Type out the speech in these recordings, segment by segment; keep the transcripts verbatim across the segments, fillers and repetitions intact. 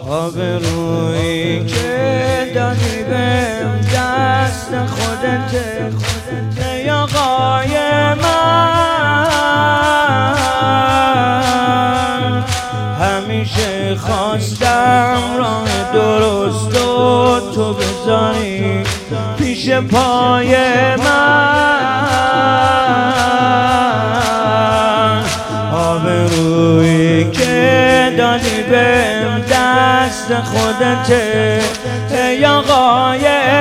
آبرویی که دادی بهم دست خودته ای آقای من. همیشه خواستم راه درست و تو بذاری پیش پای من. آبرویی که دادی بهم دست خودته ای آقای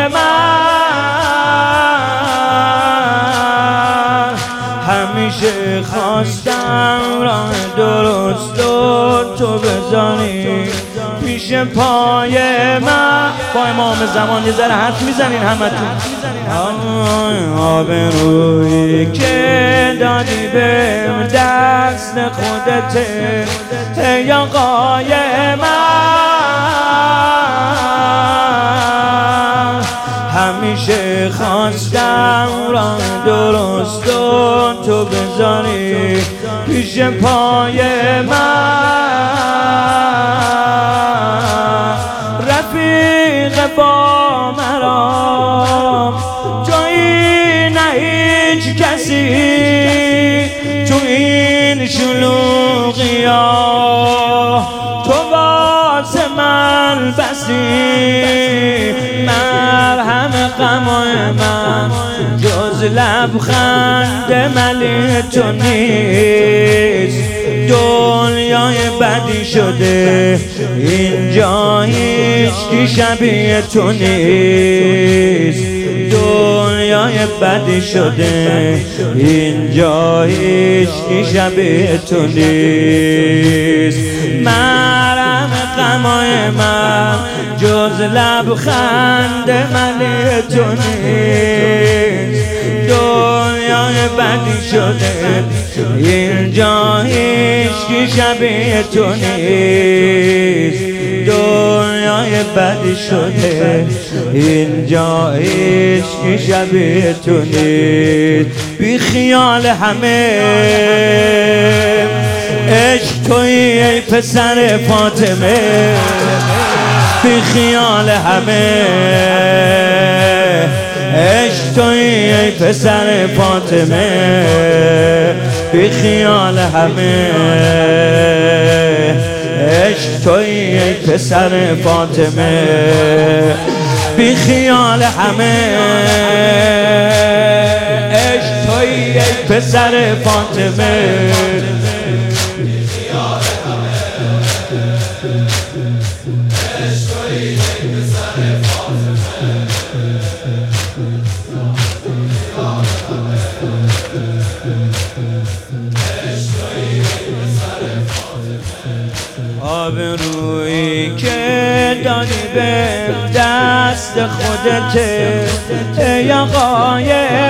من. همیشه خواستم راه درست و تو بذاری پیش پای من. با امام زمان یه ذره حرف میزنین همتون. آبرویی که دادی بهم دست خودته ای آقای من. همیشه خواستم راه درست و تو بذاری پیش پای من. رفیق با مرام تویی نه هیچ کسی تو این شلوغی ها، تو واسه من بسی. مرهم غمای من جز لبخند ملی تو نیست. دنیای بدی شده اینجا هیچکی شبیه تو نیست. دنیای بدی شده اینجا هیچکی شبیه تو نیست. مرهم غمای من جز لبخند ملی تو نیست. دنیای بدی شده اینجا هیچکی شبیه تو نیست. دنیای بدی شده اینجا هیچکی شبیه تو نیست. بی خیال همه عشق تویی ای پسر فاطمه. بی خیال همه عشق تویی ای پسر فاطمه. بی خیال همه عشق تویی ای پسر فاطمه. بی خیال همه عشق تویی ای پسر فاطمه. آبرویی که دادی بهم دست خودته ای آقای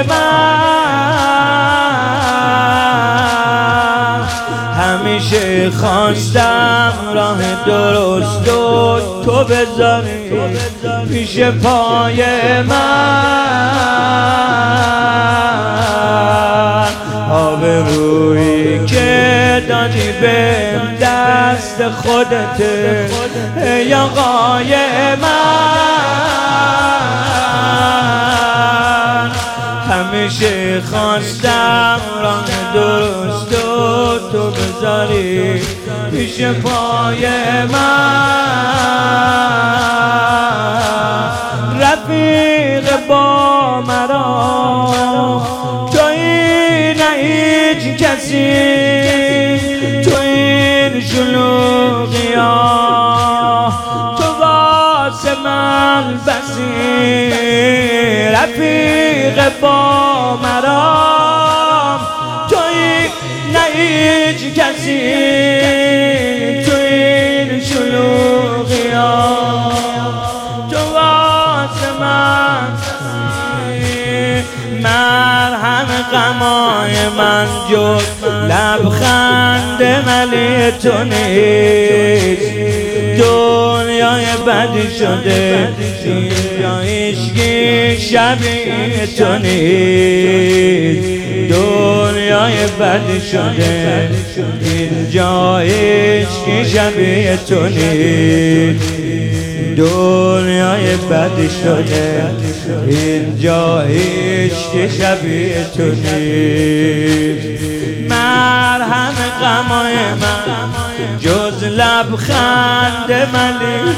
من. همیشه خواستم راه درست و تو بذاری پیش پای من. آبرویی که دادی بهم دست خودته ای آقای من. همیشه خواستم راه درست و تو بذاری پیش پای من. رفیق با مرام تویی نه هیچ کسی تو این شلوغی ها، تو واسه من بسی. رفیق با مرام تویی نه هیچ کسی تو این شلوغی ها، تو واسه من بسی. مرهم غمای من جز لبخند ملی تو نیست. دنیای بدی شده اینجا هیچکی شبیه تو نیست. دنیای بدی شده اینجا هیچ هیچکی شبیه تو نیست. دنیای بدی شده اینجا هیچکی شبیه تو نیست. مرهم غمای من جز لبخند منی.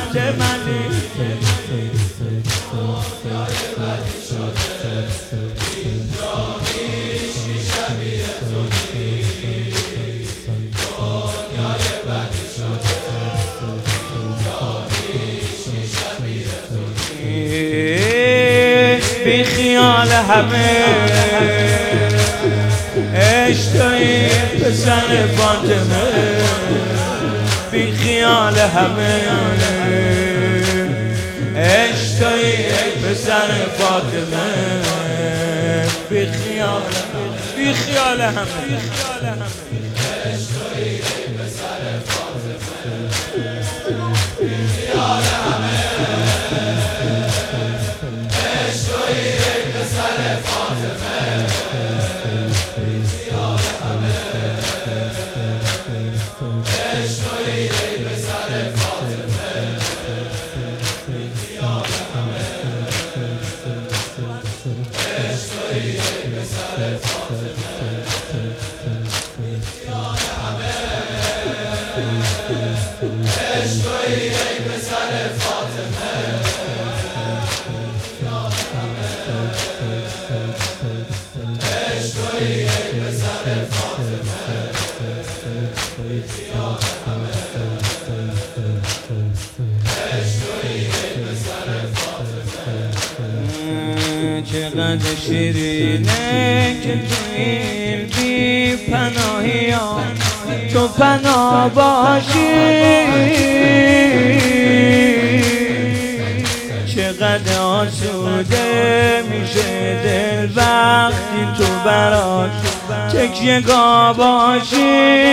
بی خیال همه عشق تویی پسر فاطمه. بی خیال همه عشق تویی پسر فاطمه. بی خیال بی خیال همه عشق تویی پسر فاطمه. بی خیال همه چقدر شیرینه که تو این بی پناهی ها تو پناه باشی. چقدر آسوده میشه دل وقتی تو براش تکیه گاه باشی.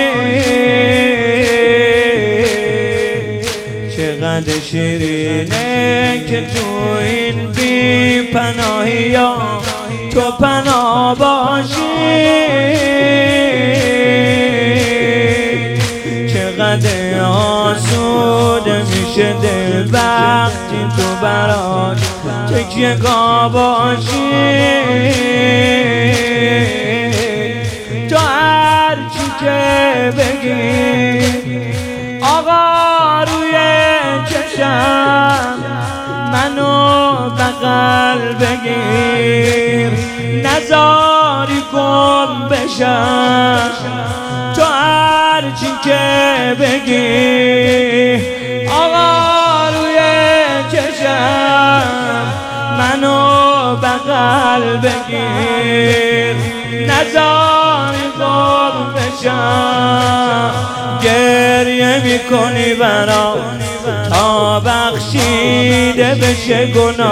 چقدر شیرینه که تو این بی پناهی ها تو پناه باشی. چقدر آسوده میشه دل وقتی تو براش تکیه گاه باشی. تو هر چی که بگی آقا روی چشم منو بغل بگیر نزاری گم بشم. تو هر چی که بگی آقا روی چشم منو بغل بگیر نزاری گم بشم. گریه میکنی برام تا بخشیده بشه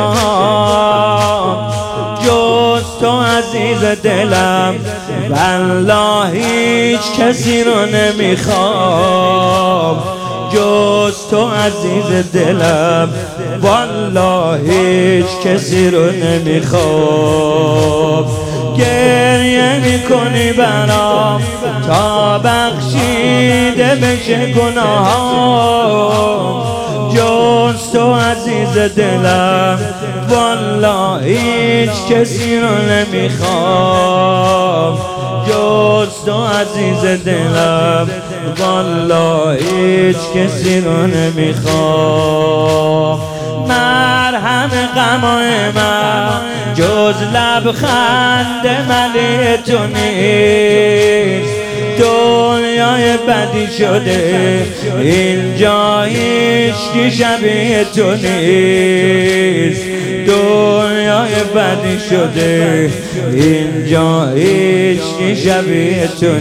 گناه. جز تو عزیز دلم والله هیچ کسی رو نمیخوام. جز تو عزیز دلم والله هیچ کسی رو نمیخوام. گریه میکنی برام تا بخشیده بشه گناهام. جز تو عزیز دلم والله هیچ کسی رو نمیخوام. جز تو عزیز دلم والله هیچ کسی رو نمیخوام. مرهم غمای من جز لبخند ملی تو نیست. دنیای بدی شده اینجا هیچکی شبیه تو نیست. دنیای بدی شده اینجا هیچکی شبیه تو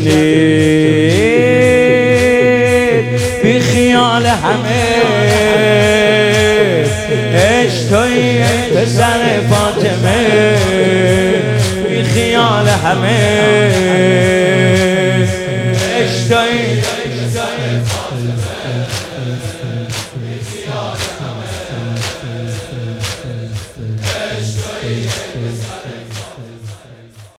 نیست. بی خیال همه عشق تویی پسر فاطمه. بی خیال همه